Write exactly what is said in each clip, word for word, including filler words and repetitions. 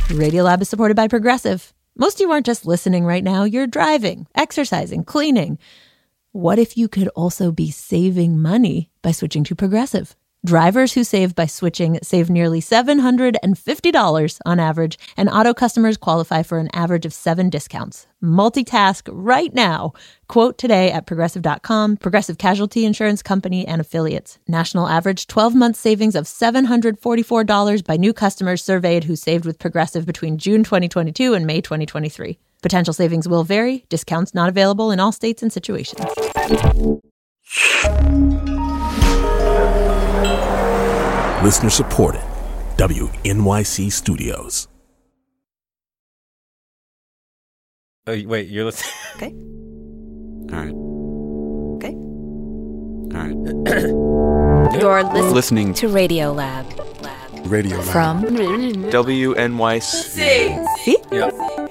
Radiolab is supported by Progressive. Most of you aren't just listening right now. You're driving, exercising, cleaning. What if you could also be saving money by switching to Progressive? Drivers who save by switching save nearly seven hundred fifty dollars on average, and auto customers qualify for an average of seven discounts. Multitask right now. Quote today at progressive dot com. Progressive Casualty Insurance Company and Affiliates. National average twelve-month savings of seven hundred forty-four dollars by new customers surveyed who saved with Progressive between June twenty twenty-two and May twenty twenty-three. Potential savings will vary. Discounts not available in all states and situations. Listener supported. W N Y C Studios. Oh, wait, you're listening? Okay. All right. Okay. All right. You're listening, Listening to Radiolab. Lab. Radio Lab. From W N Y C. See? Yep.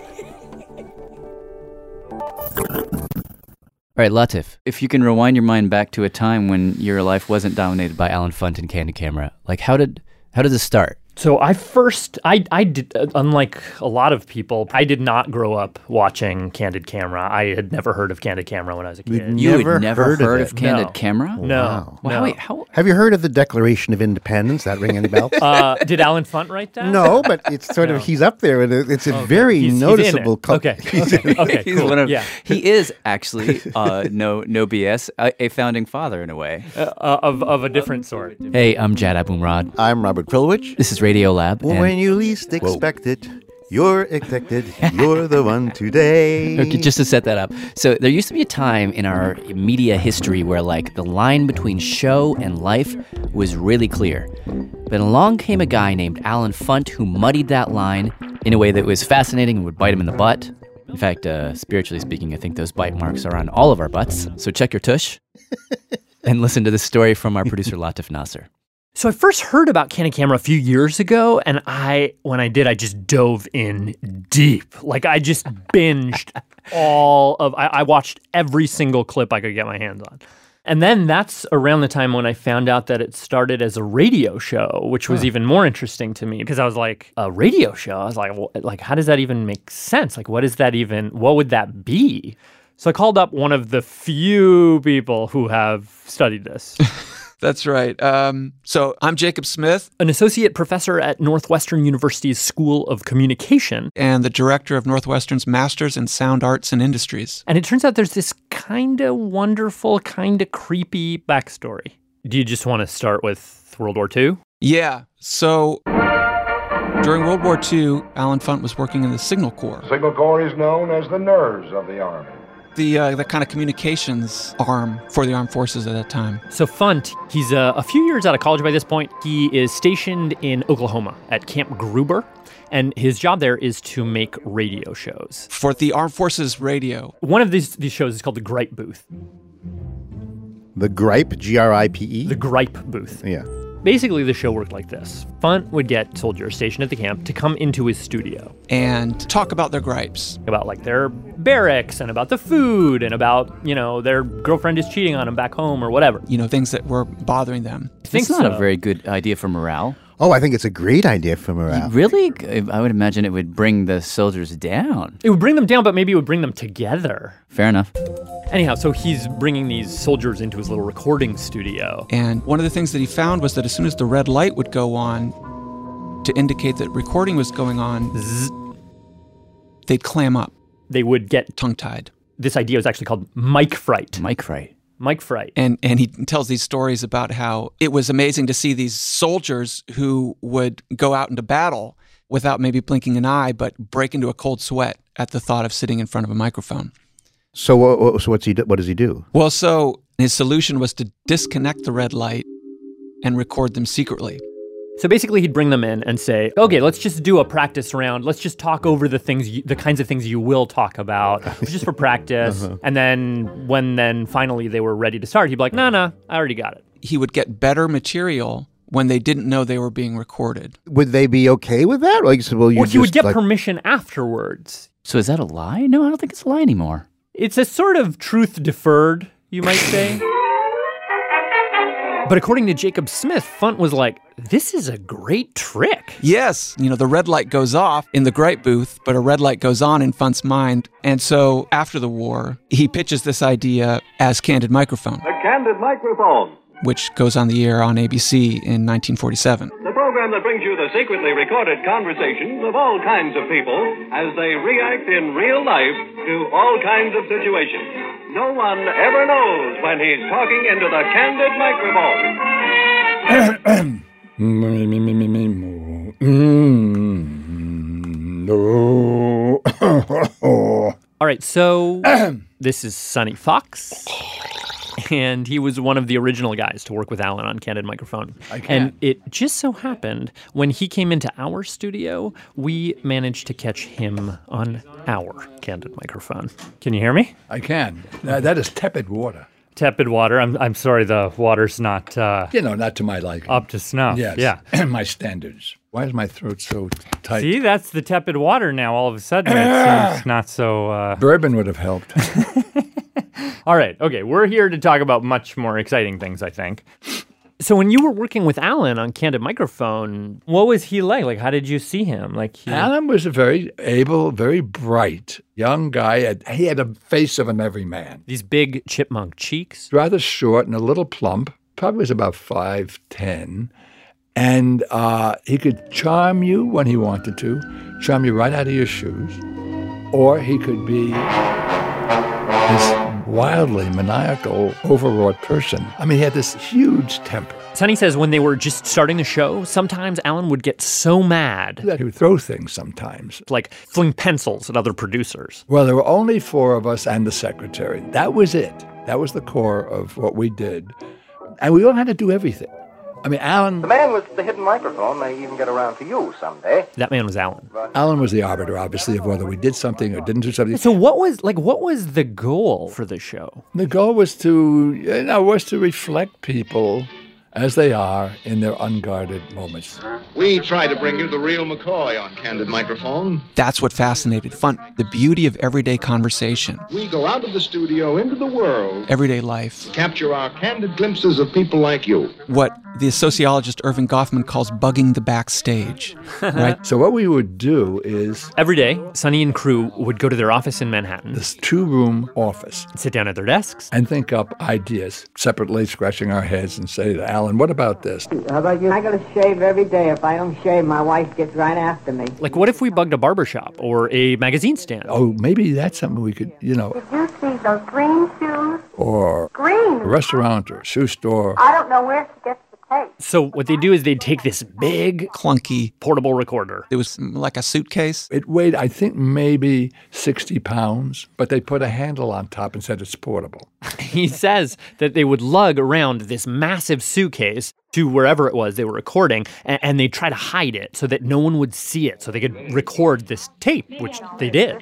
All right, Latif, if you can rewind your mind back to a time when your life wasn't dominated by Alan Funt and Candid Camera, like how did how did this start? So I first, I, I did, uh, unlike a lot of people, I did not grow up watching Candid Camera. I had never heard of Candid Camera when I was a kid. You Never had never heard heard, of of, it. Candid No. Camera? No, Wow. Well, no. wait, how? Have you heard of the Declaration of Independence? That ring any bells? Uh, did Alan Funt write that? No, but it's sort No. of, he's up there, and it- it's a Okay. Very He's- he's in noticeable... it. co- Okay, okay, okay, He's cool. one of, yeah. He is actually, uh, no no B S, a, a founding father in a way. Uh, uh, of, of a different sort. Hey, I'm Jad Abumrad. I'm Robert Krulwich. This is Radio Lab. and- When you least expect it, you're expected. You're the one today. Okay, just to set that up. So there used to be a time in our media history where like the line between show and life was really clear. But along came a guy named Alan Funt who muddied that line in a way that was fascinating and would bite him in the butt. In fact, uh, spiritually speaking, I think those bite marks are on all of our butts. So check your tush and listen to this story from our producer Latif Nasser. So I first heard about Candid Camera a few years ago, and I, when I did, I just dove in deep. Like I just binged all of, I, I watched every single clip I could get my hands on. And then that's around the time when I found out that it started as a radio show, which was huh. even more interesting to me because I was like, a radio show? I was like, well, like, how does that even make sense? Like, what is that even, what would that be? So I called up one of the few people who have studied this. That's right. Um, so I'm Jacob Smith, an associate professor at Northwestern University's School of Communication, and the director of Northwestern's Masters in Sound Arts and Industries. And it turns out there's this kind of wonderful, kind of creepy backstory. Do you just want to start with World War Two? Yeah. So during World War Two, Alan Funt was working in the Signal Corps. Signal Corps is known as the nerves of the Army. The uh, the kind of communications arm for the armed forces at that time. So Funt, he's uh, a few years out of college by this point. He is stationed in Oklahoma at Camp Gruber, and his job there is to make radio shows. For the Armed Forces Radio. One of these, these shows is called The Gripe Booth. The Gripe, G R I P E? The Gripe Booth. Yeah. Basically, the show worked like this. Funt would get soldiers stationed at the camp to come into his studio. And talk about their gripes. About, like, their barracks and about the food and about, you know, their girlfriend is cheating on them back home or whatever. You know, things that were bothering them. I think it's not so. a very good idea for morale. Oh, I think it's a great idea for morale. Really? I would imagine it would bring the soldiers down. It would bring them down, but maybe it would bring them together. Fair enough. Anyhow, so he's bringing these soldiers into his little recording studio. And one of the things that he found was that as soon as the red light would go on to indicate that recording was going on, zzz, they'd clam up. They would get tongue-tied. This idea was actually called mic fright. Mic fright. Mike Fright. And and he tells these stories about how it was amazing to see these soldiers who would go out into battle without maybe blinking an eye, but break into a cold sweat at the thought of sitting in front of a microphone. So, what, so what's he do, what does he do? Well, so his solution was to disconnect the red light and record them secretly. So basically, he'd bring them in and say, okay, let's just do a practice round. Let's just talk over the things, you, the kinds of things you will talk about, just for practice. Uh-huh. And then when then finally they were ready to start, he'd be like, no, no, I already got it. He would get better material when they didn't know they were being recorded. Would they be okay with that? Like, so, well, you well, he just, would get like... permission afterwards. So is that a lie? No, I don't think it's a lie anymore. It's a sort of truth deferred, you might say. But according to Jacob Smith, Funt was like, this is a great trick. Yes. You know, the red light goes off in the Great Booth, but a red light goes on in Funt's mind. And so after the war, he pitches this idea as Candid Microphone. A Candid Microphone. Which goes on the air on A B C in nineteen forty-seven. The program that brings you the secretly recorded conversations of all kinds of people as they react in real life to all kinds of situations. No one ever knows when he's talking into the Candid Microphone. All right, so this is Sonny Fox. And he was one of the original guys to work with Alan on Candid Microphone. I can. And it just so happened, when he came into our studio, we managed to catch him on our Candid Microphone. Can you hear me? I can. Uh, that is tepid water. Tepid water. I'm I'm sorry, the water's not... Uh, you know, not to my liking. Up to snuff. Yes. Yeah. And my standards. Why is my throat so tight? See, that's the tepid water now. All of a sudden, it seems not so... Uh... Bourbon would have helped. All right. Okay. We're here to talk about much more exciting things, I think. So when you were working with Alan on Candid Microphone, what was he like? Like, how did you see him? Like, he... Alan was a very able, very bright young guy. He had a face of an everyman. These big chipmunk cheeks. Rather short and a little plump. Probably was about five ten. And uh, he could charm you when he wanted to, charm you right out of your shoes. Or he could be this wildly maniacal, overwrought person. I mean, he had this huge temper. Sonny says when they were just starting the show, sometimes Alan would get so mad that he would throw things sometimes. Like fling pencils at other producers. Well, there were only four of us and the secretary. That was it. That was the core of what we did. And we all had to do everything. I mean, Alan... The man with the hidden microphone may even get around to you someday. That man was Alan. Alan was the arbiter, obviously, of whether we did something or didn't do something. So what was, like, what was the goal for the show? The goal was to, you know, was to reflect people as they are in their unguarded moments. We try to bring you the real McCoy on Candid Microphone. That's what fascinated Funt, the beauty of everyday conversation. We go out of the studio into the world. Everyday life. To capture our candid glimpses of people like you. What the sociologist Irving Goffman calls bugging the backstage, right? So what we would do is... Every day, Sonny and crew would go to their office in Manhattan. This two-room office. Sit down at their desks. And think up ideas, separately scratching our heads and say to Alan, what about this? How about you? I gotta shave every day. If I don't shave, my wife gets right after me. Like, what if we bugged a barbershop or a magazine stand? Oh, maybe that's something we could, you know... Did you see those green shoes? Or... Green? A restaurant or a shoe store. I don't know where to get the tape. So what they do is they'd take this big, clunky portable recorder. It was like a suitcase. It weighed, I think, maybe sixty pounds, but they put a handle on top and said it's portable. He says that they would lug around this massive suitcase to wherever it was they were recording, and, and they'd try to hide it so that no one would see it, so they could record this tape, which they did.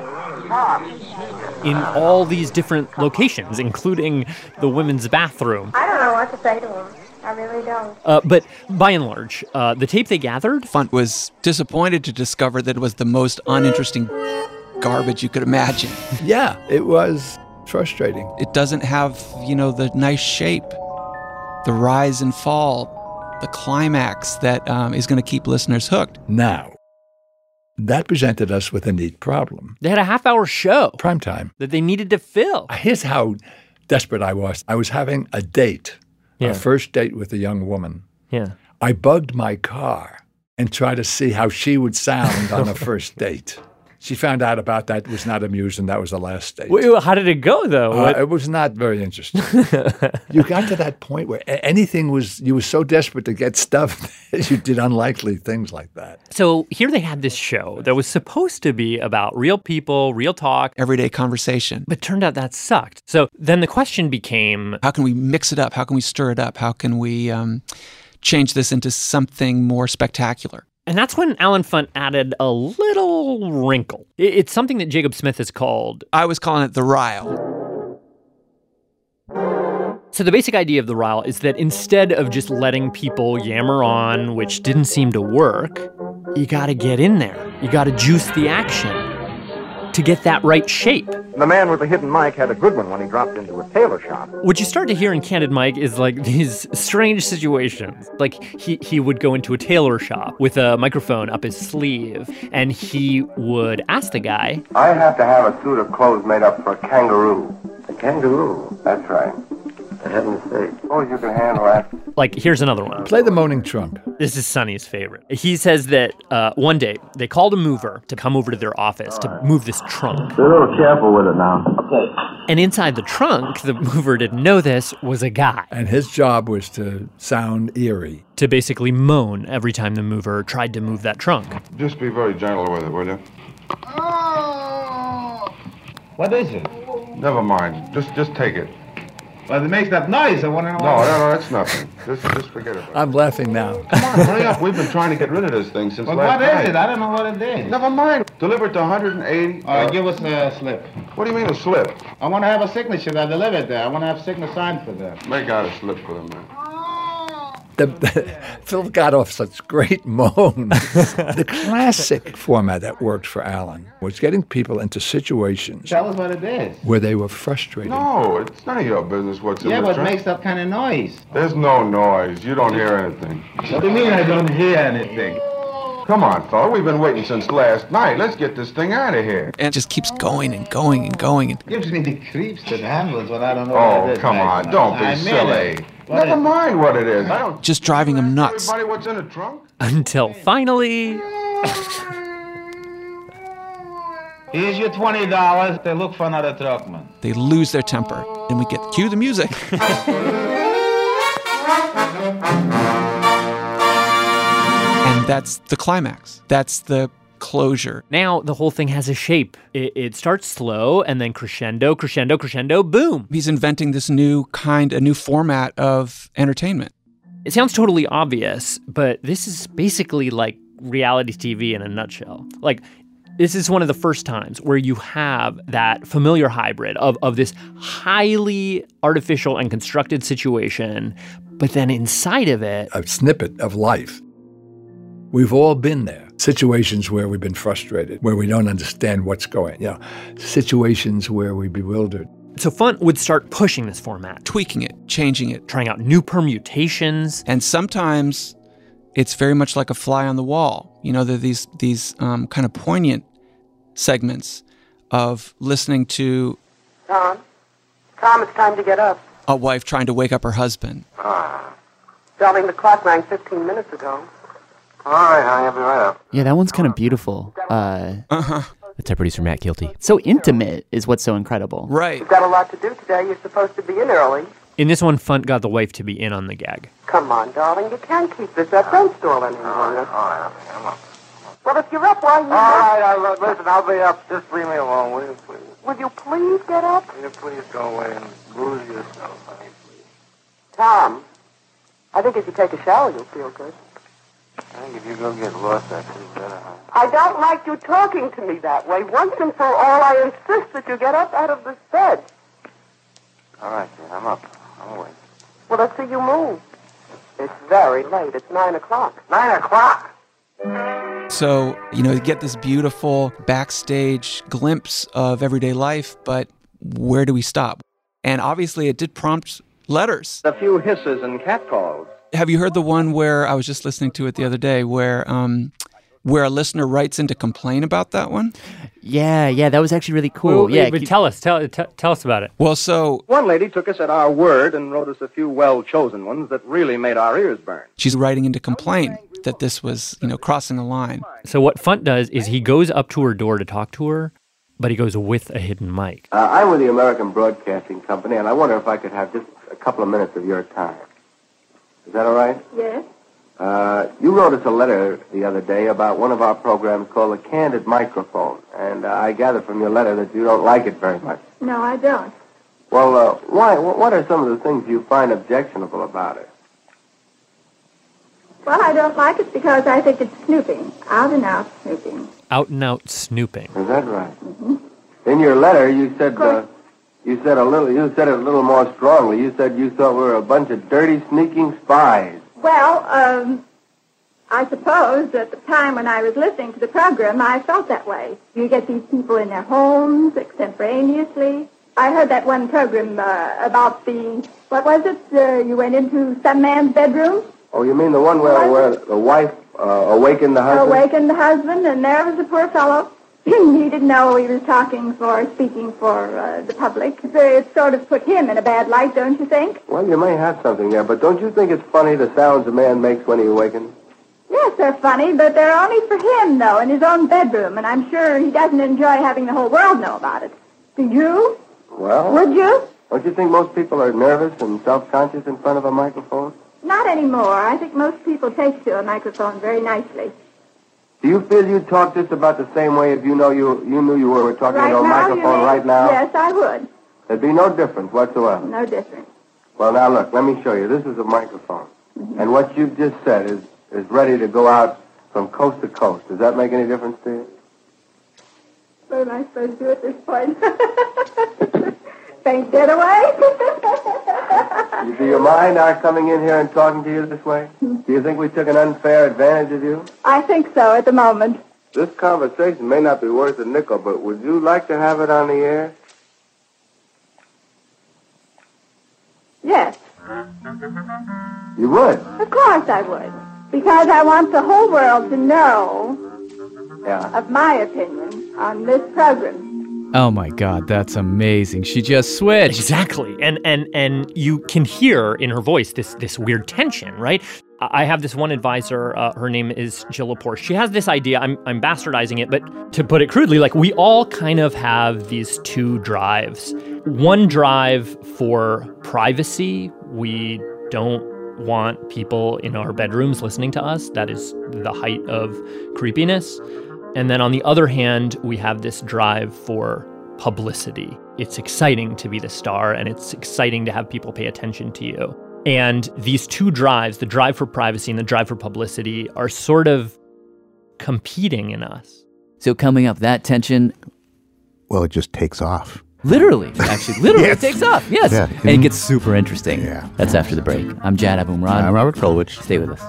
In all these different locations, including the women's bathroom. I don't know what to say to him. I really don't. Uh, but by and large, uh, the tape they gathered... Funt was disappointed to discover that it was the most uninteresting garbage you could imagine. Yeah, it was frustrating. It doesn't have, you know, the nice shape, the rise and fall, the climax that um, is going to keep listeners hooked. Now, that presented us with a neat problem. They had a half-hour show. Prime time. That they needed to fill. Here's how desperate I was. I was having a date. Yeah. A first date with a young woman. Yeah. I bugged my car and tried to see how she would sound on a first date. She found out about that, was not amused, and that was the last date. Wait, how did it go, though? Uh, it was not very interesting. You got to that point where anything was, you were so desperate to get stuff that you did unlikely things like that. So here they had this show that was supposed to be about real people, real talk. Everyday conversation. But turned out that sucked. So then the question became... How can we mix it up? How can we stir it up? How can we um, change this into something more spectacular? And that's when Alan Funt added a little wrinkle. It's something that Jacob Smith has called... I was calling it the rile. So the basic idea of the rile is that instead of just letting people yammer on, which didn't seem to work, you gotta get in there. You gotta juice the action. to get that right shape. The man with the hidden mic had a good one when he dropped into a tailor shop. What you start to hear in Candid Mike is like these strange situations. Like he, he would go into a tailor shop with a microphone up his sleeve, and he would ask the guy, I have to have a suit of clothes made up for a kangaroo. A kangaroo? That's right. For heaven's sake. Oh, you can handle that. Like, here's another one. Play the moaning trunk. This is Sonny's favorite. He says that uh, one day they called a mover to come over to their office to move this trunk. Be a little careful with it now. Okay. And inside the trunk, the mover didn't know this, was a guy. And his job was to sound eerie. To basically moan every time the mover tried to move that trunk. Just be very gentle with it, will you? What is it? Never mind. Just just take it. Well, it makes that noise. I want to know. No, no, no, that's nothing. Just just forget it. I'm laughing now. Come on, hurry up. We've been trying to get rid of this thing since Well, last what is night. it? I don't know what it is. Never mind. Delivered to one hundred eighty. All right, uh, give us a slip. What do you mean a slip? I want to have a signature that delivered there. I want to have a signature signed for that. Make out a slip for them, man. The, the, Phil got off such great moans. The classic format that worked for Alan was getting people into situations Tell us what it is. where they were frustrated. No, it's none of your business what's in Yeah, the but it trunk. makes that kind of noise. There's no noise. You don't hear anything. What do you mean I don't hear anything? Come on, fella. We've been waiting since last night. Let's get this thing out of here. And it just keeps going and going and going. And Gives me the creeps to the handles when I don't know Oh, what it is. come right on. now. Don't be I mean silly. it. What Never is- mind what it is. I don't... just driving him nuts. Everybody what's in the trunk? Until finally... Here's your twenty dollars. They look for another truckman. They lose their temper. And we get, cue the music. And that's the climax. That's the closure. Now the whole thing has a shape. It, it starts slow and then crescendo, crescendo, crescendo, boom. He's inventing this new kind, a new format of entertainment. It sounds totally obvious, but this is basically like reality T V in a nutshell. Like, this is one of the first times where you have that familiar hybrid of, of this highly artificial and constructed situation, but then inside of it, A snippet of life. We've all been there. Situations where we've been frustrated, where we don't understand what's going, you know, situations where we're bewildered. So Funt would start pushing this format, tweaking it, changing it, trying out new permutations. And sometimes it's very much like a fly on the wall. You know, there are these, these um, kind of poignant segments of listening to Tom? Tom, it's time to get up. a wife trying to wake up her husband. Ah. Darling, the clock rang fifteen minutes ago. All right, honey, I'll be right up. Yeah, that one's kind of beautiful. Uh, uh-huh. That's our producer, Matt Kilty. So intimate is what's so incredible. Right. You've got a lot to do today. You're supposed to be in early. In this one, Funt got the wife to be in on the gag. Come on, darling. You can't keep this up. Don't stall any longer. All right, I'm up. Well, if you're up, why you... All right, I, listen, I'll be up. Just leave me alone, will you, please? Would you please get up? Will you please go away and lose yourself, honey, please? Tom, I think if you take a shower, you'll feel good. I think if you go get lost, that's better, honey. I don't like you talking to me that way. Once and for all, I insist that you get up out of this bed. All right, then, I'm up. I'm awake. Well, let's see you move. It's very late. It's nine o'clock. Nine o'clock? So, you know, you get this beautiful backstage glimpse of everyday life, but where do we stop? And obviously it did prompt letters. A few hisses and catcalls. Have you heard the one where, I was just listening to it the other day, where um, where a listener writes in to complain about that one? Yeah, yeah, that was actually really cool. Well, yeah, but keep- tell us, tell, t- tell us about it. Well, so One lady took us at our word and wrote us a few well-chosen ones that really made our ears burn. she's writing in to complain that this was, you know, crossing a line. So what Funt does is he goes up to her door to talk to her, but he goes with a hidden mic. Uh, I'm with the American Broadcasting Company, and I wonder if I could have just a couple of minutes of your time. Is that all right? Yes? Uh, you wrote us a letter the other day about one of our programs called The Candid Microphone, and uh, I gather from your letter that you don't like it very much. No, I don't. Well, uh, why? What are some of the things you find objectionable about it? Well, I don't like it because I think it's snooping. Out and out snooping. Out and out snooping. Is that right? Mm-hmm. In your letter, you said uh, you said a little. You said it a little more strongly. You said you thought we were a bunch of dirty, sneaking spies. Well, um, I suppose at the time when I was listening to the program, I felt that way. You get these people in their homes extemporaneously. I heard that one program uh, about the, what was it? Uh, you went into some man's bedroom? Oh, you mean the one where, where the wife uh, awakened the husband? Awakened the husband, and there was the poor fellow. He didn't know he was talking for, speaking for uh, the public. It sort of put him in a bad light, don't you think? Well, you may have something there, but don't you think it's funny the sounds a man makes when he awakens? Yes, they're funny, but they're only for him, though, in his own bedroom, and I'm sure he doesn't enjoy having the whole world know about it. Do you? Well... Would you? Don't you think most people are nervous and self-conscious in front of a microphone? Not anymore. I think most people take to a microphone very nicely. Do you feel you'd talk just about the same way if you know you you knew you were talking right into a now, microphone right now? Yes, I would. There'd be no difference whatsoever. No difference. Well, now, look, let me show you. This is a microphone. Mm-hmm. And what you've just said is, is ready to go out from coast to coast. Does that make any difference to you? What am I supposed to do at this point? Faint dead away? Do you mind our coming in here and talking to you this way? Do you think we took an unfair advantage of you? I think so at the moment. This conversation may not be worth a nickel, but would you like to have it on the air? Yes. You would? Of course I would. Because I want the whole world to know yeah. of my opinion on this program. Oh my God, that's amazing. She just switched. Exactly. And and and you can hear in her voice this this weird tension, right? I have this one advisor, uh, her name is Jill Lepore. She has this idea, I'm, I'm bastardizing it, but to put it crudely, like we all kind of have these two drives. One drive for privacy. We don't want people in our bedrooms listening to us. That is the height of creepiness. And then on the other hand, we have this drive for publicity. It's exciting to be the star, and it's exciting to have people pay attention to you. And these two drives, the drive for privacy and the drive for publicity, are sort of competing in us. So coming up, that tension... Well, it just takes off. Literally, actually, literally yes. It takes off, yes. Yeah. And it gets super interesting. Yeah. That's after the break. I'm Jad Abumrad. I'm Robert Krulwich. Stay with us.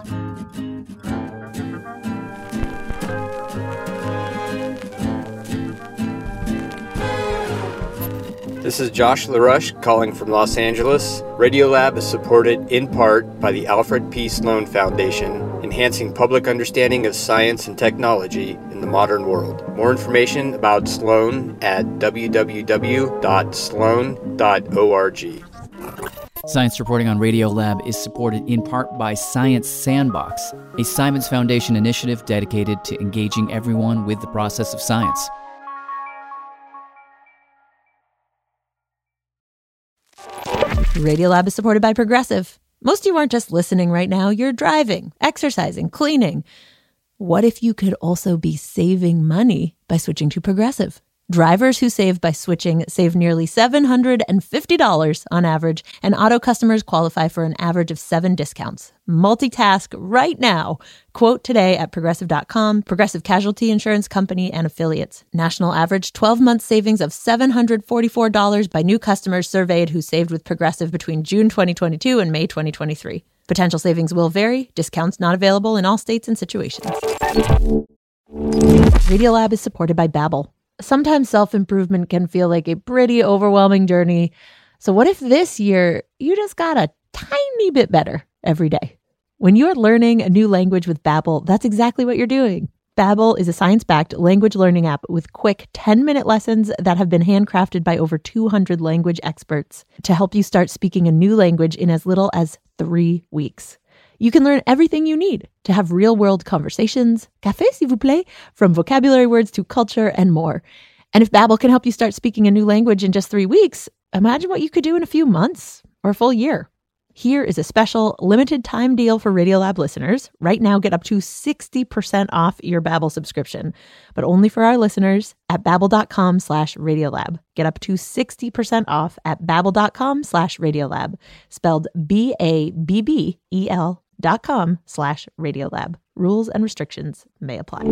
This is Josh LaRush calling from Los Angeles. Radiolab is supported in part by the Alfred P. Sloan Foundation, enhancing public understanding of science and technology in the modern world. More information about Sloan at w w w dot sloan dot org. Science reporting on Radiolab is supported in part by Science Sandbox, a Simons Foundation initiative dedicated to engaging everyone with the process of science. Radiolab is supported by Progressive. Most of you aren't just listening right now, you're driving, exercising, cleaning. What if you could also be saving money by switching to Progressive? Drivers who save by switching save nearly seven hundred fifty dollars on average, and auto customers qualify for an average of seven discounts. Multitask right now. Quote today at progressive dot com. Progressive Casualty Insurance Company and Affiliates. National average twelve-month savings of seven hundred forty-four dollars by new customers surveyed who saved with Progressive between June twenty twenty-two and May twenty twenty-three. Potential savings will vary. Discounts not available in all states and situations. Radiolab is supported by Babbel. Sometimes self-improvement can feel like a pretty overwhelming journey. So what if this year you just got a tiny bit better every day? When you're learning a new language with Babbel, that's exactly what you're doing. Babbel is a science-backed language learning app with quick ten-minute lessons that have been handcrafted by over two hundred language experts to help you start speaking a new language in as little as three weeks. You can learn everything you need to have real-world conversations, café s'il vous plaît, from vocabulary words to culture and more. And if Babbel can help you start speaking a new language in just three weeks, imagine what you could do in a few months or a full year. Here is a special limited time deal for Radiolab listeners. Right now, get up to sixty percent off your Babbel subscription, but only for our listeners at babbel.com slash Radiolab. Get up to sixty percent off at babbel.com slash Radiolab, spelled B A B B E L dot com slash Radiolab. Rules and restrictions may apply.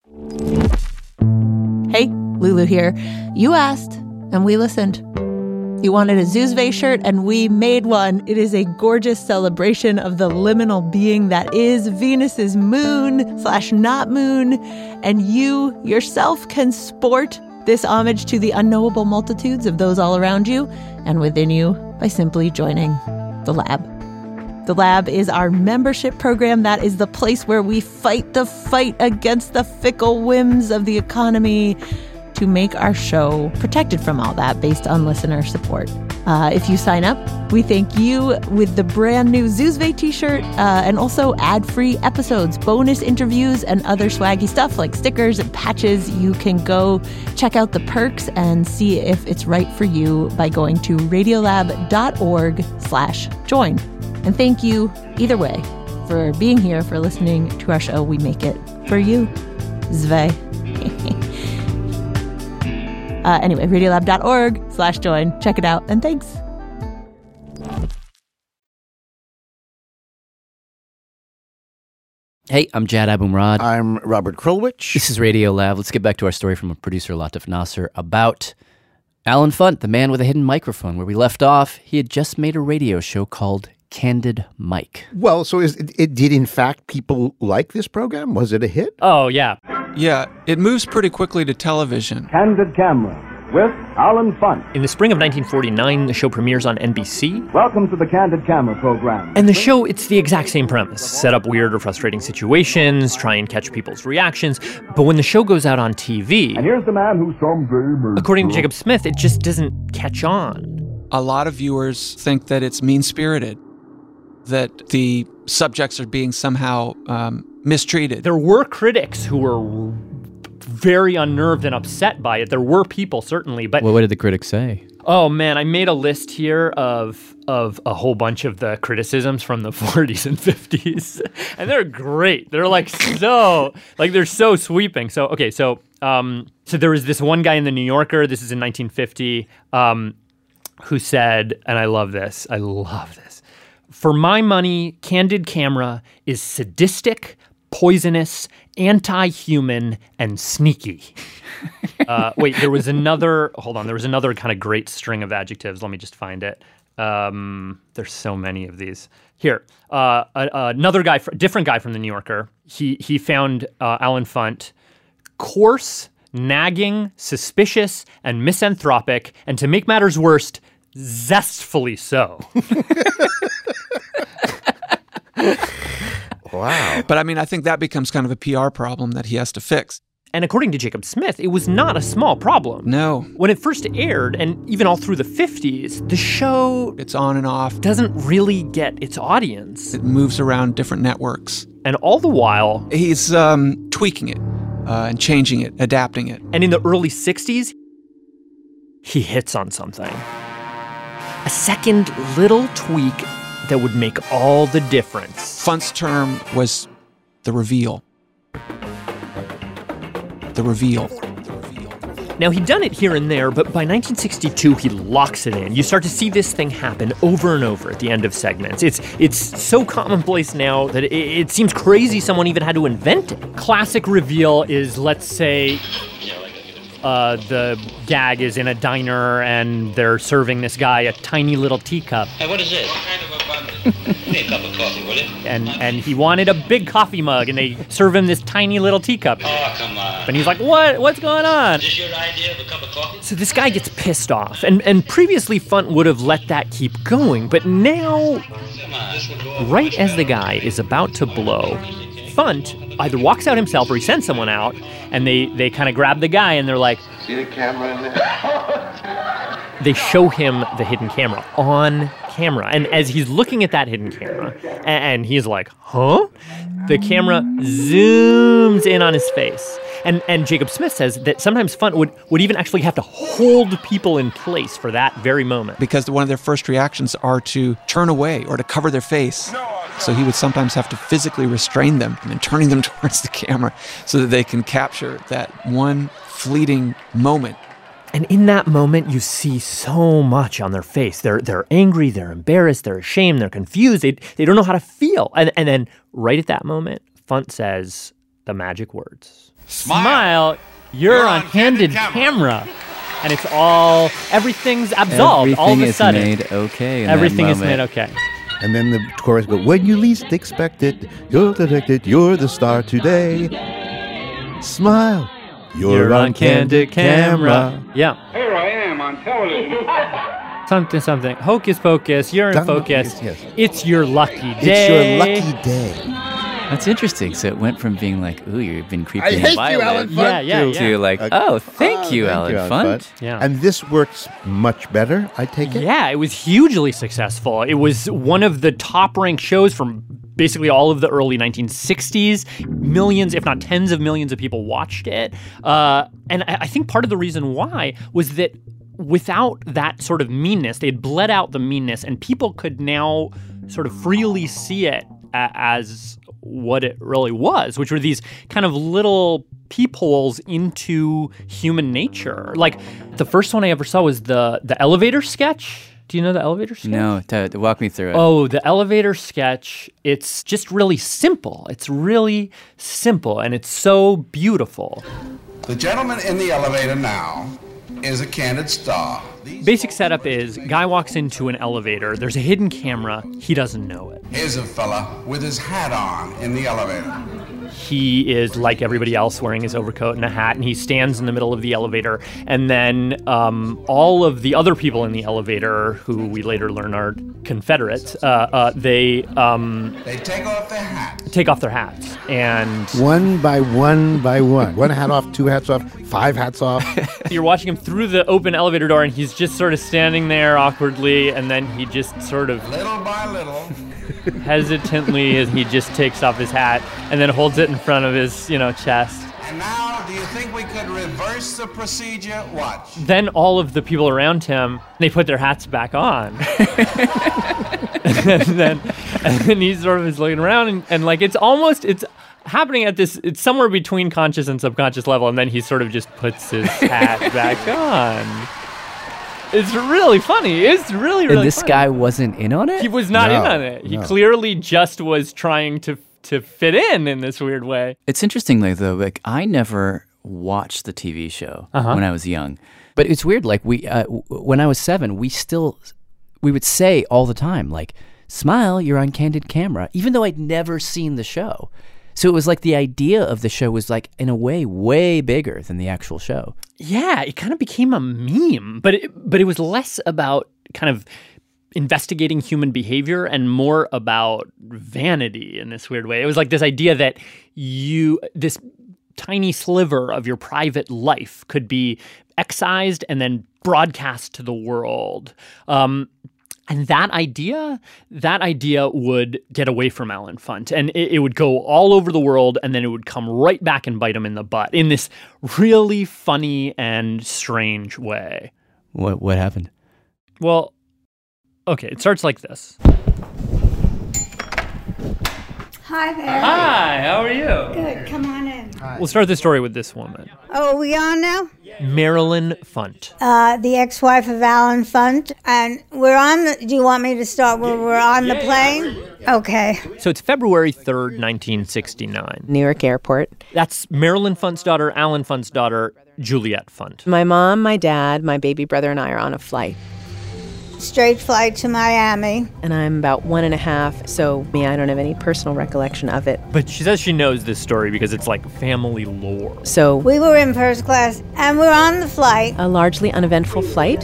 Hey, Lulu here. You asked, and we listened. You wanted a Zuzve shirt, and we made one. It is a gorgeous celebration of the liminal being that is Venus's moon slash not moon. And you yourself can sport this homage to the unknowable multitudes of those all around you and within you by simply joining the lab. The Lab is our membership program. That is the place where we fight the fight against the fickle whims of the economy to make our show protected from all that based on listener support. Uh, if you sign up, we thank you with the brand new Zuzve t-shirt uh, and also ad-free episodes, bonus interviews, and other swaggy stuff like stickers and patches. You can go check out the perks and see if it's right for you by going to radiolab.org slash join. And thank you, either way, for being here, for listening to our show. We make it for you. Zve. Uh, anyway, radiolab.org slash join. Check it out, and thanks. Hey, I'm Jad Abumrad. I'm Robert Krulwich. This is Radio Lab. Let's get back to our story from a producer, Latif Nasser, about Alan Funt, the man with a hidden microphone. Where we left off, he had just made a radio show called Candid Mike. Well, so is it, it did in fact people like this program? Was it a hit? Oh, yeah. Yeah, it moves pretty quickly to television. Candid Camera with Alan Funt. In the spring of nineteen forty-nine, the show premieres on N B C. Welcome to the Candid Camera program. And the show, it's the exact same premise. Set up weird or frustrating situations, try and catch people's reactions. But when the show goes out on T V... And here's the man who someday... According to Jacob Smith, it just doesn't catch on. A lot of viewers think that it's mean-spirited, that the subjects are being somehow um, mistreated. There were critics who were very unnerved and upset by it. There were people, certainly, but... Well, what did the critics say? Oh, man, I made a list here of of a whole bunch of the criticisms from the forties and fifties, and they're great. They're, like, so... Like, they're so sweeping. So, okay, so... Um, so there was this one guy in The New Yorker, this is in nineteen fifty, um, who said, and I love this, I love this, "For my money, Candid Camera is sadistic, poisonous, anti-human, and sneaky." uh, wait, there was another, hold on, there was another kind of great string of adjectives. Let me just find it. Um, there's so many of these. Here, uh, a, another guy, different guy from The New Yorker, he, he found uh, Alan Funt coarse, nagging, suspicious, and misanthropic, and to make matters worse, zestfully so. Wow. But I mean, I think that becomes kind of a P R problem that he has to fix. And according to Jacob Smith, it was not a small problem. No. When it first aired, and even all through the fifties, the show... It's on and off. ...doesn't really get its audience. It moves around different networks. And all the while... He's um, tweaking it uh, and changing it, adapting it. And in the early sixties, he hits on something. A second little tweak that would make all the difference. Funt's term was the reveal. The reveal. Now, he'd done it here and there, but by nineteen sixty-two, he locks it in. You start to see this thing happen over and over at the end of segments. It's it's so commonplace now that it, it seems crazy someone even had to invent it. Classic reveal is, let's say, uh, the gag is in a diner and they're serving this guy a tiny little teacup. Hey, what is this? What kind of abundance? Give me a cup of coffee, will you? And and he wanted a big coffee mug, and they serve him this tiny little teacup. Oh, come on. And he's like, what? What's going on? Is this your idea of a cup of coffee? So this guy gets pissed off. And, and previously, Funt would have let that keep going. But now, right as the guy is about to blow, Funt either walks out himself or he sends someone out, and they, they kind of grab the guy, and they're like... See the camera in there? They show him the hidden camera on camera. And as he's looking at that hidden camera, and he's like, huh? The camera zooms in on his face. And and Jacob Smith says that sometimes Funt would, would even actually have to hold people in place for that very moment. Because one of their first reactions are to turn away or to cover their face. So he would sometimes have to physically restrain them and turning them towards the camera so that they can capture that one fleeting moment. And in that moment, you see so much on their face. They're they're angry, they're embarrassed, they're ashamed, they're confused. They they don't know how to feel. And and then right at that moment, Funt says the magic words. Smile, Smile you're, you're on, on Candid, Candid camera. camera. and it's all, everything's absolved Everything all of a is sudden. made okay. In Everything that is made moment. okay. And then the chorus goes, when you least expect it, you're detected, you're the star today. Smile, you're, You're on on candid candid camera. camera. Yeah. Here I am on television. Something, something. Hocus pocus, you're in Done focus. focus, yes. It's your lucky It's day. your lucky day. That's interesting. So it went from being like, ooh, you've been creepy I and hate you, violent. Alan Funt. Yeah, yeah, to yeah. like, Uh, oh, thank oh, you, thank Alan you, Funt. Alan Funt. Yeah. And this works much better, I take it? Yeah, it was hugely successful. It was one of the top-ranked shows from basically all of the early nineteen sixties. Millions, if not tens of millions of people watched it. Uh, and I, I think part of the reason why was that without that sort of meanness, they had bled out the meanness, and people could now sort of freely see it a- as what it really was, which were these kind of little peepholes into human nature. Like, the first one I ever saw was the the elevator sketch. Do you know the elevator sketch? No, to, to walk me through it. Oh, the elevator sketch. It's just really simple. It's really simple, and it's so beautiful. The gentleman in the elevator now is a candid star. Basic setup is guy walks into an elevator. There's a hidden camera. He doesn't know it. Here's a fella with his hat on in the elevator. He is like everybody else, wearing his overcoat and a hat, and he stands in the middle of the elevator. And then um, all of the other people in the elevator, who we later learn are Confederates, uh, uh, they um, They take off their hat. take off their hats. And One by one by one. One hat off, two hats off, five hats off. you're watching him through the open elevator door, and he's just sort of standing there awkwardly, and then he just sort of Little by little. hesitantly, as he just takes off his hat and then holds it in front of his, you know, chest. And now, do you think we could reverse the procedure? Watch. Then all of the people around him, they put their hats back on. and then and then he sort of is looking around, and, and like it's almost, it's happening at this, it's somewhere between conscious and subconscious level, and then he sort of just puts his hat back on. It's really funny. It's really, really And this funny. guy wasn't in on it? He was not in No, on it. He no. clearly just was trying to to fit in in this weird way. It's interesting, like, though, like, I never watched the T V show Uh-huh. when I was young. But it's weird, like, we, uh, w- when I was seven, we still, we would say all the time, like, smile, you're on candid camera, even though I'd never seen the show. So it was like the idea of the show was, like, in a way, way bigger than the actual show. Yeah, it kind of became a meme, but it, but it was less about kind of investigating human behavior and more about vanity in this weird way. It was like this idea that you, this tiny sliver of your private life could be excised and then broadcast to the world. Um, and that idea, that idea would get away from Alan Funt, and it, it would go all over the world, and then it would come right back and bite him in the butt in this really funny and strange way. What what happened? Well, okay, it starts like this. Hi there. Hi, how are you? Good, come on in. We'll start the story with this woman, Oh, are we on now? Marilyn Funt. Uh, the ex-wife of Alan Funt. And we're on the, do you want me to start where we're on the plane? Okay. So it's February third, nineteen sixty-nine. Newark Airport. That's Marilyn Funt's daughter, Alan Funt's daughter, Juliet Funt. My mom, my dad, my baby brother, and I are on a flight. Straight flight to Miami. And I'm about one and a half, so me, I don't have any personal recollection of it. But she says she knows this story because it's like family lore. So We were in first class, and we're on the flight. a largely uneventful flight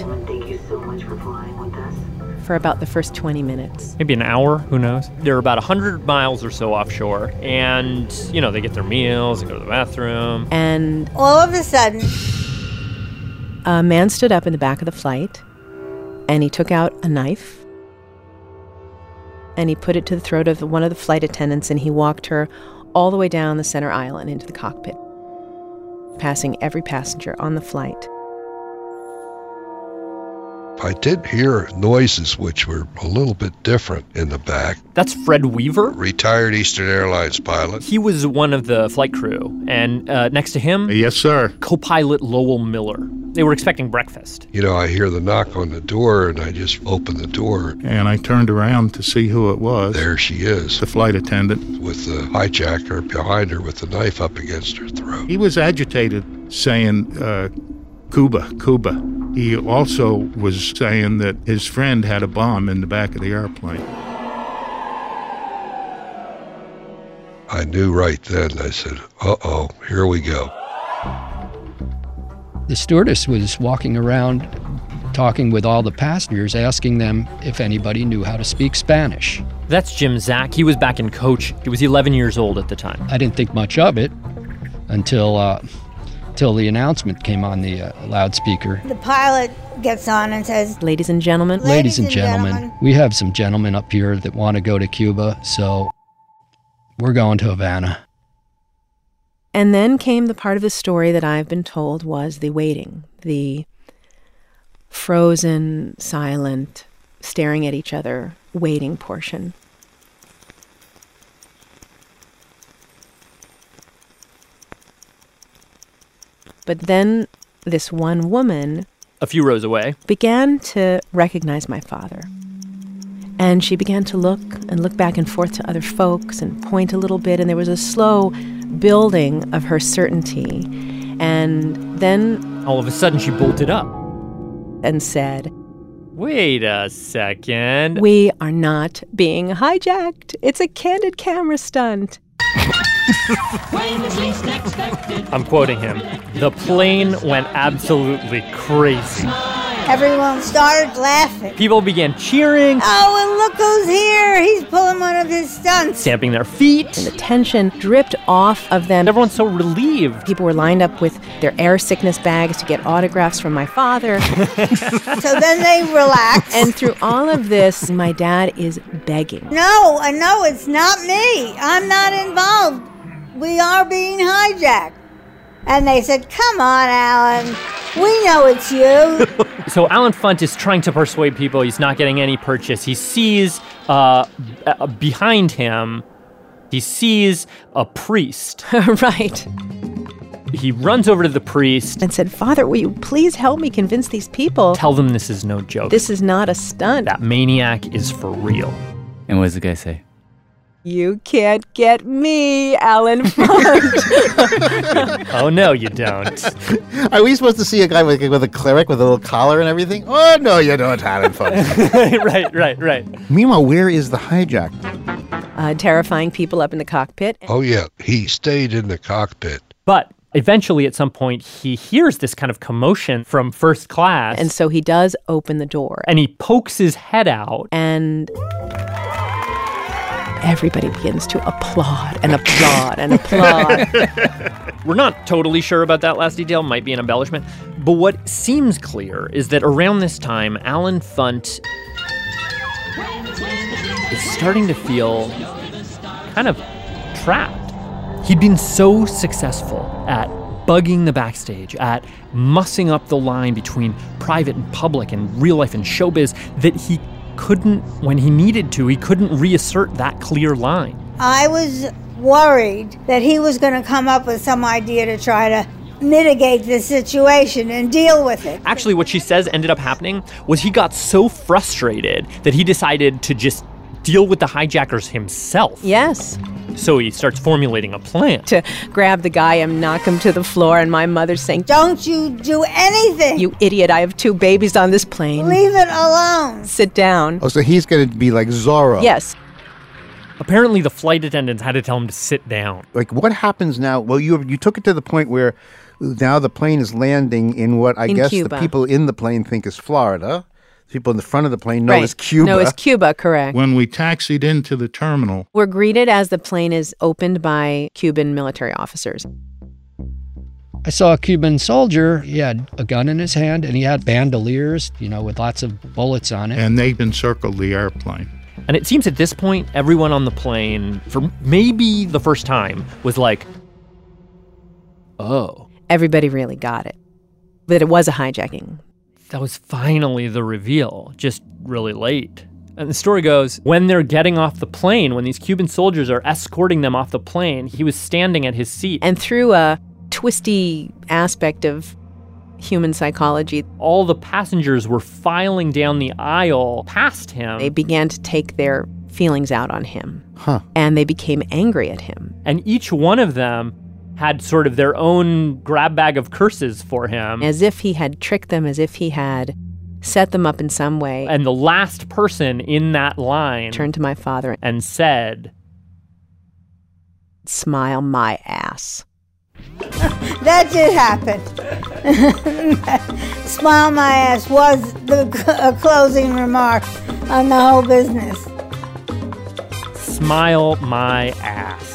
for about the first twenty minutes. Maybe an hour, who knows? They're about one hundred miles or so offshore, and, you know, they get their meals, they go to the bathroom. And all of a sudden, a man stood up in the back of the flight, and he took out a knife, and he put it to the throat of one of the flight attendants, and he walked her all the way down the center aisle and into the cockpit, passing every passenger on the flight. I did hear noises which were a little bit different in the back. That's Fred Weaver. Retired Eastern Airlines pilot. He was one of the flight crew, and uh, next to him, Yes, sir. co-pilot Lowell Miller. They were expecting breakfast. You know, I hear the knock on the door, and I just open the door. And I turned around to see who it was. There she is. The flight attendant. With the hijacker behind her with the knife up against her throat. He was agitated, saying, uh, Cuba, Cuba. He also was saying that his friend had a bomb in the back of the airplane. I knew right then. I said, uh-oh, here we go. The stewardess was walking around talking with all the passengers, asking them if anybody knew how to speak Spanish. That's Jim Zack. He was back in coach. He was eleven years old at the time. I didn't think much of it until uh, until the announcement came on the uh, loudspeaker. The pilot gets on and says, Ladies and gentlemen. Ladies, Ladies and, and gentlemen, gentlemen, we have some gentlemen up here that want to go to Cuba, so we're going to Havana. And then came the part of the story that I've been told was the waiting, the frozen, silent, staring at each other, waiting portion. But then this one woman, a few rows away, began to recognize my father. And she began to look and look back and forth to other folks and point a little bit, and there was a slow building of her certainty. And then all of a sudden she bolted up and said, "Wait a second. We are not being hijacked. It's a candid camera stunt." I'm quoting him. The plane went absolutely crazy. Everyone started laughing. People began cheering. Oh, and look who's here. He's pulling one of his stunts. Stamping their feet. And the tension dripped off of them. Everyone's so relieved. People were lined up with their air sickness bags to get autographs from my father. So then they relaxed. And through all of this, my dad is begging. No, uh, no, it's not me. I'm not involved. We are being hijacked. And they said, come on, Alan. We know it's you. So Alan Funt is trying to persuade people. He's not getting any purchase. He sees uh, uh, behind him, he sees a priest. Right. He runs over to the priest and said, Father, will you please help me convince these people? Tell them this is no joke. This is not a stunt. That maniac is for real. And what does the guy say? You can't get me, Alan Funt. Oh, no, you don't. Are we supposed to see a guy with, with a cleric with a little collar and everything? Oh, no, you don't, Alan Funt. Right, right, right. Meanwhile, where is the hijack? Uh, terrifying people up in the cockpit. Oh, yeah. He stayed in the cockpit. But eventually, at some point, he hears this kind of commotion from first class. And so he does open the door. And he pokes his head out. And everybody begins to applaud and applaud and applaud. We're not totally sure about that last detail. Might be an embellishment. But what seems clear is that around this time, Alan Funt is starting to feel kind of trapped. He'd been so successful at bugging the backstage, at mussing up the line between private and public and real life and showbiz that he couldn't, when he needed to, he couldn't reassert that clear line. I was worried that he was going to come up with some idea to try to mitigate the situation and deal with it. Actually, what she says ended up happening was he got so frustrated that he decided to just deal with the hijackers himself. Yes. So he starts formulating a plan. To grab the guy and knock him to the floor, and my mother's saying, don't you do anything. You idiot, I have two babies on this plane. Leave it alone. Sit down. Oh, so he's going to be like Zorro. Yes. Apparently the flight attendants had to tell him to sit down. Like, what happens now? Well, you you took it to the point where now the plane is landing in what I in guess Cuba. The people in the plane think is Florida. People in the front of the plane know right. it's Cuba. No, it's Cuba, correct. When we taxied into the terminal, we're greeted as the plane is opened by Cuban military officers. I saw a Cuban soldier. He had a gun in his hand, and he had bandoliers, you know, with lots of bullets on it. And they've encircled the airplane. And it seems at this point, everyone on the plane, for maybe the first time, was like, oh. Everybody really got it. That it was a hijacking. That was finally the reveal, just really late. And the story goes, when they're getting off the plane, when these Cuban soldiers are escorting them off the plane, he was standing at his seat. And through a twisty aspect of human psychology, all the passengers were filing down the aisle past him. They began to take their feelings out on him. Huh. And they became angry at him. And each one of them had sort of their own grab bag of curses for him. As if he had tricked them, as if he had set them up in some way. And the last person in that line turned to my father and said, "Smile my ass." That did happen. Smile my ass was the a closing remark on the whole business. Smile my ass.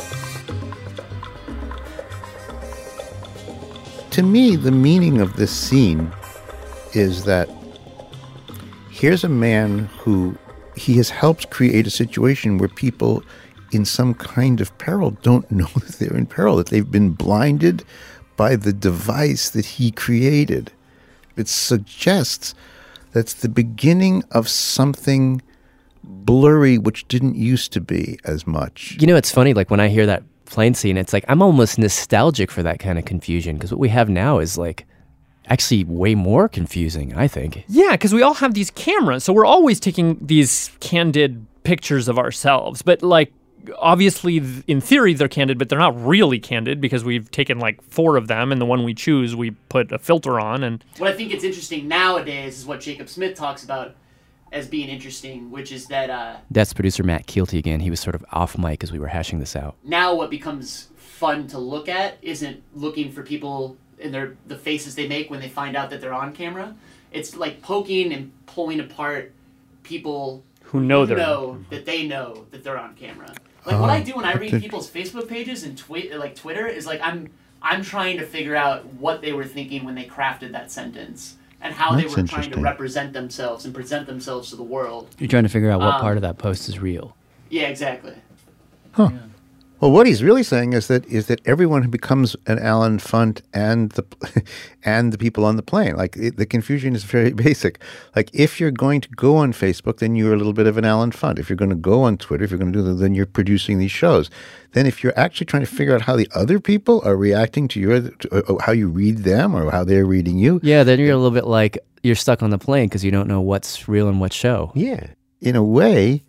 To me, the meaning of this scene is that here's a man who he has helped create a situation where people in some kind of peril don't know that they're in peril, that they've been blinded by the device that he created. It suggests that's the beginning of something blurry which didn't used to be as much. You know, it's funny, like when I hear that plane scene, it's like I'm almost nostalgic for that kind of confusion, because what we have now is like actually way more confusing, I think. Yeah, because we all have these cameras, so we're always taking these candid pictures of ourselves. But like, obviously, in theory, they're candid, but they're not really candid because we've taken like four of them, and the one we choose, we put a filter on. And what I think is interesting nowadays is what Jacob Smith talks about as being interesting, which is that uh, That's producer Matt Keelty again. He was sort of off mic as we were hashing this out. now what becomes fun to look at isn't looking for people and their the faces they make when they find out that they're on camera. It's like poking and pulling apart people who know who they're know that they know that they're on camera. Like what I do when I read people's Facebook pages and twi- like Twitter is like I'm I'm trying to figure out what they were thinking when they crafted that sentence and how That's they were trying to interesting. represent themselves and present themselves to the world. You're trying to figure out what Um, part of that post is real. Yeah, exactly. Huh. Well, what he's really saying is that is that everyone who becomes an Alan Funt and the and the people on the plane. Like it, the confusion is very basic. Like if you're going to go on Facebook, then you're a little bit of an Alan Funt. If you're going to go on Twitter, if you're going to do that, then you're producing these shows. Then if you're actually trying to figure out how the other people are reacting to your, to, uh, how you read them or how they're reading you. Yeah, then you're a little bit like you're stuck on the plane because you don't know what's real and what's show. Yeah. In a way,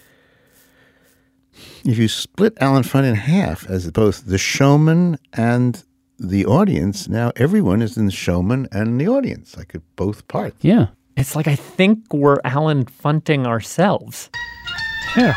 if you split Alan Funt in half as both the showman and the audience, now everyone is in the showman and the audience, like at both parts. Yeah. It's like I think we're Alan Funting ourselves. Yeah.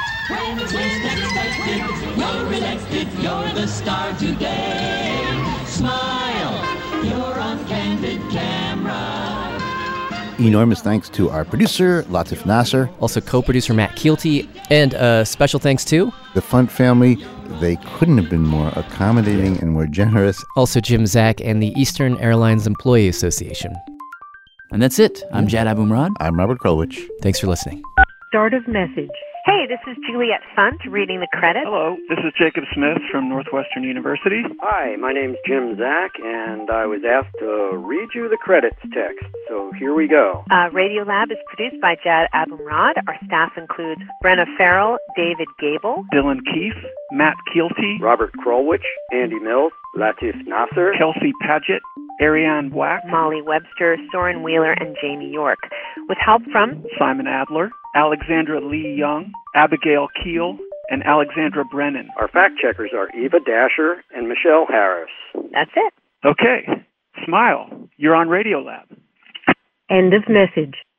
You're elected, you're the star today. Smile, you're on candid camera. Enormous thanks to our producer, Latif Nasser. Also co-producer Matt Keelty. And uh, special thanks to the Funt family. They couldn't have been more accommodating and more generous. Also Jim Zak and the Eastern Airlines Employee Association. And that's it. I'm Jad Abumrad. I'm Robert Krulwich. Thanks for listening. Start of message. Hey, this is Juliet Funt reading the credits. Hello, this is Jacob Smith from Northwestern University. Hi, my name's Jim Zak, and I was asked to read you the credits text, so here we go. Uh, Radiolab is produced by Jad Abumrad. Our staff includes Brenna Farrell, David Gable, Dylan Keefe, Matt Keelty, Robert Krulwich, Andy Mills, Latif Nasser, Kelsey Paget, Ariane Wack, Molly Webster, Soren Wheeler, and Jamie York, with help from Simon Adler, Alexandra Lee Young, Abigail Keel, and Alexandra Brennan. Our fact checkers are Eva Dasher and Michelle Harris. That's it. Okay, smile. You're on Radiolab. End of message.